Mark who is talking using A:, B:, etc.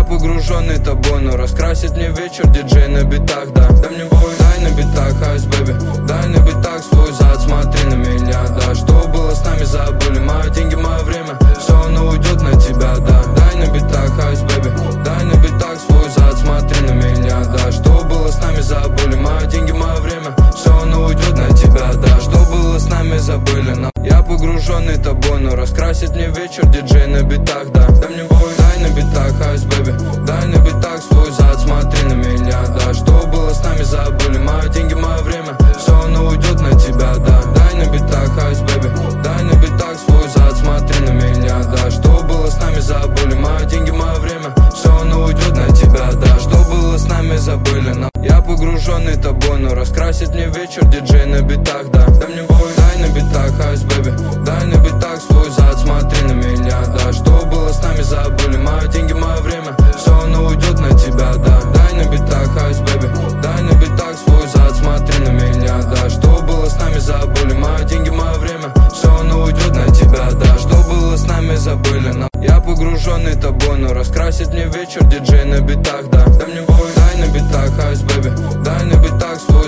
A: погруженный тобой, но раскрасит мне вечер диджей на битах, да. Дай мне бой, дай на битах, айс, бэби. Дай на битах свой зад, смотри на меня, да. Что было с нами, забыли, мои деньги, мое время, все оно уйдет на тебя, да. Дай на битах, айс, бэби. Дай на битах свой зад, смотри на меня, да. Что было с нами, забыли, мои деньги, мое время, все оно уйдет на тебя, да. Что было с нами, забыли, но я погруженный тобой, но раскрасит мне вечер диджей на битах, да. Дай мне бой, дай на битах, айс, бэби. Дай на битах свой зад, смотри на меня, да. Что было с нами, забыли, мои деньги, мое время, все оно уйдет на тебя, да. Дай на битах, айс, бэби. Дай на битах свой зад, смотри на меня, да. Что было с нами, забыли, мои деньги, мое время, все оно уйдет на тебя, да. Что было с нами, забыли, но я погруженный тобой, но раскрасит мне вечер диджей на битах, да. Дай мне бой, дай на битах, айс, бэби. Дай на битах свой зад, смотри на меня, да. Что было с нами, забыли, мои деньги, мое время, все оно уйдет на тебя, да. Дай на битах, айс, бэби. Дай на битах свой зад, смотри на меня, да. Что было с нами, забыли, мои деньги, мое время, все оно уйдет на тебя, да. Что было с нами, забыли, но я погруженный тобой, но раскрасит мне вечер диджей на битах, да. Дай мне бой, дай на битах, айс, бэби. Дай на битах свой